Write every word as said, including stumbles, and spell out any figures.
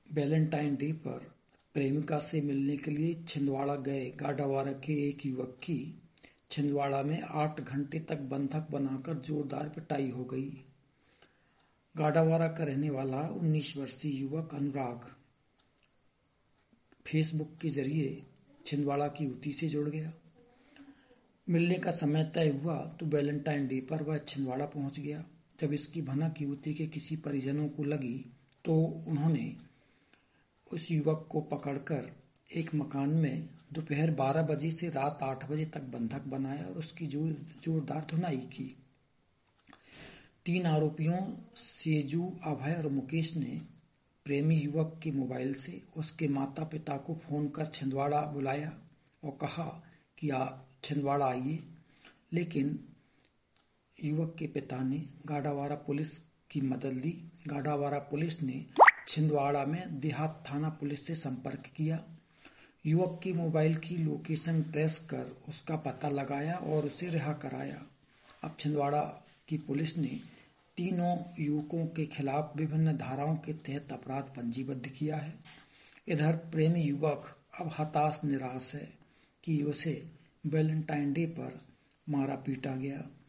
Valentine day पर प्रेमिका से मिलने के लिए छिंदवाड़ा गए गाडावारा के एक युवक की छिंदवाड़ा में आठ घंटे तक बंधक बनाकर जोरदार पिटाई हो गई। गाडावारा का रहने वाला उन्नीस वर्षीय युवक अनुराग फेसबुक के जरिए छिंदवाड़ा की युवती से जुड़ गया। मिलने का समय तय हुआ तो वैलेंटाइन डे पर वह छिंदवाड़ा पहुंच गया। जब इसकी भनक युवती के किसी परिजनों को लगी तो उन्होंने उस युवक को पकड़कर एक मकान में दोपहर बारह बजे से रात आठ बजे तक बंधक बनाया और उसकी जोर जोरदार धुनाई की। तीन आरोपियों सेजू, अभय और मुकेश ने प्रेमी युवक के मोबाइल से उसके माता पिता को फोन कर छिंदवाड़ा बुलाया और कहा कि आप छिंदवाड़ा आइए, लेकिन युवक के पिता ने गाडावारा पुलिस की मदद ली। गाडावारा पुलिस ने छिंदवाड़ा में देहात थाना पुलिस से संपर्क किया। युवक के मोबाइल की लोकेशन ट्रेस कर उसका पता लगाया और उसे रिहा कराया। अब छिंदवाड़ा की पुलिस ने तीनों युवकों के खिलाफ विभिन्न धाराओं के तहत अपराध पंजीबद्ध किया है। इधर प्रेमी युवक अब हताश निराश है कि उसे वैलेंटाइन डे पर मारा पीटा गया।